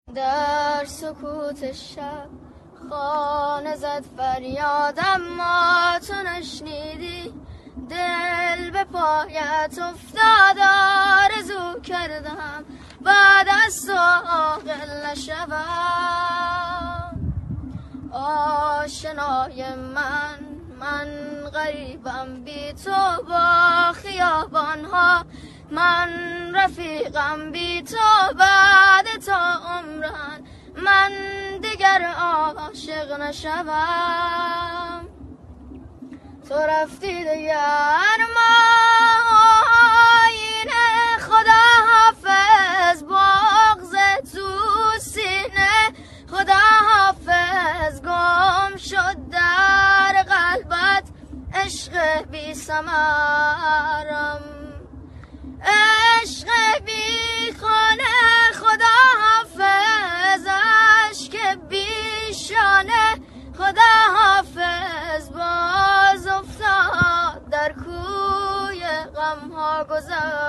در سکوت شب خانه زد فریادم، ما تو نشنیدی. دل به پایت افتاد، آرزو کردم بعد از تو عاقل نشوم. آشنای من غریبم بی تو با خیابانها، من رفیقم بی تو بعد تا عمرن من دیگر عاشق نشوم. تو رفتی دیگر ما آینه، خدا حافظ بغض تو سینه، خدا حافظ گم شد در قلبت عشق بی ثمرم، عشق بی خانه. خدا حافظ اشک بی شانه، خدا حافظ باز افتاد در کوی غم ها گذر.